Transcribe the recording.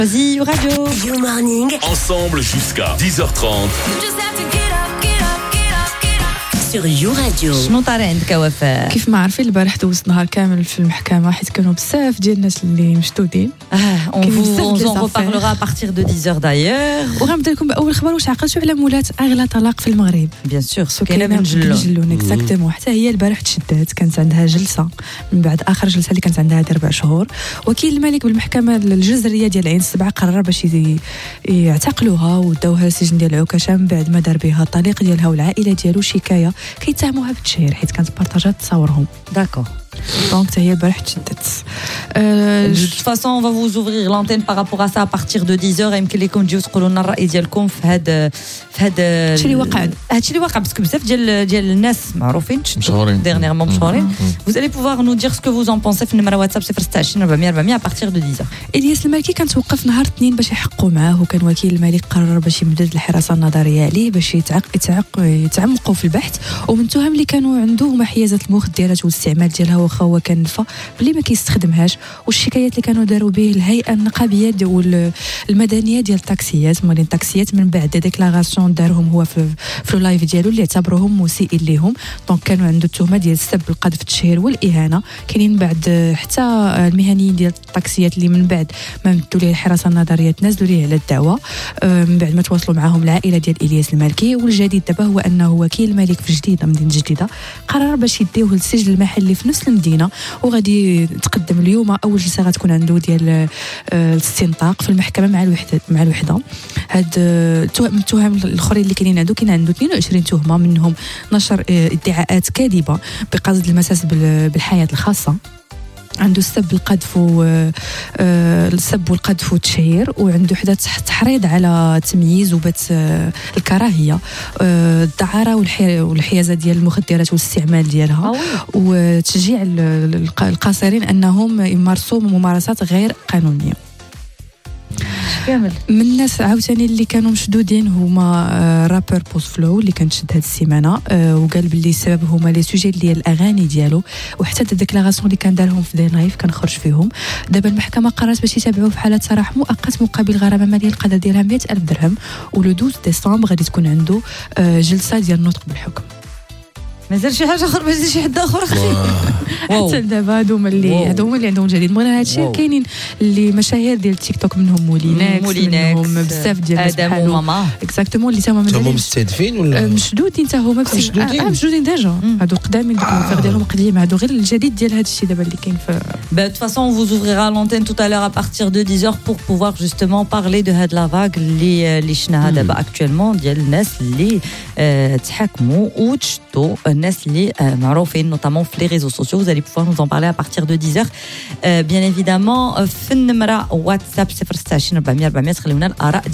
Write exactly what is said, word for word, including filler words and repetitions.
Vas-y, Radio. You Morning. Ensemble jusqu'à dix heures trente. Sur You Radio. شنو طاري عندك وفاء؟ كيف ما عارفين البارح دوزت نهار كامل في المحكمة حيت كانوا بزاف ديال الناس اللي مشدودين. Ah, on كاين vous بزاف on ديال en الأفكار. reparlera à partir de dix heures d'ailleurs. وغنبدا لكم باول خبر. واش عقلتوا على مولات اغلى طلاق في المغرب؟ Bien sûr, سو كاينه من جلون. جلون اكزاكتومون. حتى هي البارح تشدات، كانت عندها جلسه من بعد اخر جلسه اللي كانت عندها هذه اربع شهور. وكيل الملك بالمحكمه الجزريه ديال العين السبعه قرر باش يعتقلوها وداوها للسجن ديال عكاشه من بعد ما دار بها الطليق ديالها والعائله ديالو شكايه كيتهموها بالتشهير حيت كانت بارطاجات تصاورهم. D'accord. دونك حتى هي البارح تشدت. De toute façon, on va vous ouvrir l'antenne par rapport à ça à partir de dix heures. يمكن لكم تجيو تقولوا لنا الرأي ديالكم في هذا في هذا هادشي اللي وقع. هادشي اللي وقع باسكو بزاف ديال ديال الناس معروفين مشهورين. dernièrement مشهورين. Vous allez pouvoir nous dire ce que vous en pensez في النمرة واتساب صفر ستة عشرين أربعمية أربعمية à partir de dix heures. الياس المالكي كان توقف نهار الاثنين باش يحققوا معاه، وكان وكيل الملك قرر باش يمدد الحراسه النظريه عليه باش يتعق يتعق يتعمقوا في البحث. ومن التهم اللي كانوا عنده هما حيازه المخدرات والاستعمال ديالها واخا هو كان نفى بلي ما كيستخدمهاش، والشكايات اللي كانوا داروا به الهيئه النقابيه ديال المدنيه ديال التاكسيات مولين التاكسيات من بعد ديكلاراسيون دارهم هو في في اللايف ديالو اللي اعتبروهم مسيئين ليهم. دونك كانوا عنده التهمه ديال السب القذف التشهير والاهانه. كاينين بعد حتى المهنيين ديال التاكسيات اللي من بعد ما مدوا ليه الحراسه النظريه تنازلوا ليه على الدعوه من بعد ما تواصلوا معاهم العائله ديال الياس المالكي. والجديد دابا هو انه وكيل الملك في جديده مدينه جديده قرر باش يديوه للسجن المحلي في نفس المدينه، وغادي تقدم اليوم اول جلسه غتكون عنده ديال الاستنطاق في المحكمه مع الوحده مع الوحده. هاد التهم الاخرين اللي كاينين عنده كاين عنده اثنين وعشرين تهمه، منهم نشر ادعاءات كاذبه بقصد المساس بالحياه الخاصه، عنده السب القذف السب والقذف والتشهير، وعنده حدا تحريض على تمييز وبث الكراهيه، الدعاره والحيازه ديال المخدرات والاستعمال ديالها، وتشجيع القاصرين انهم يمارسوا ممارسات غير قانونيه. كامل من الناس عاوتاني اللي كانوا مشدودين هما رابر بوست فلو اللي كان شد هاد السيمانه، وقال باللي السبب هما لي سوجي ديال الاغاني ديالو وحتى الديكلاراسيون اللي كان دارهم في دي لايف كان خرج فيهم. دابا المحكمه قررت باش يتابعوه في حاله سراح مؤقت مقابل غرامه ماليه القدر ديالها مئة ألف درهم، ولو اثناشر ديسمبر غادي تكون عنده جلسه ديال النطق بالحكم. مازال شي حاجه اخرى باش شي حد اخر اختي. حتى دابا هادو هما اللي هادو هما اللي عندهم جديد. من غير هادشي كاينين اللي مشاهير ديال التيك توك منهم موليناكس منهم بزاف ديال الناس ادم وماما اكزاكتومون اللي تما تما مستهدفين ولا مشدودين حتى هما بس مشدودين ديجا. هادو قدامين دوك الفيغ ديالهم قديم، هادو غير الجديد ديال هادشي دابا اللي كاين في. De toute façon, on vous ouvrira l'antenne tout à l'heure à partir de dix heures pour pouvoir justement parler de هاد لا vague اللي اللي شفناها دابا اكطوالمون ديال الناس اللي تحاكموا وتشدوا الناس اللي معروفين notamment في les réseaux sociaux. Vous allez pouvoir nous en parler à partir de dix heures. Euh, bien évidemment في النمرة واتساب صفر ستة عشرين أربعمية أربعمية تخليونا الآراء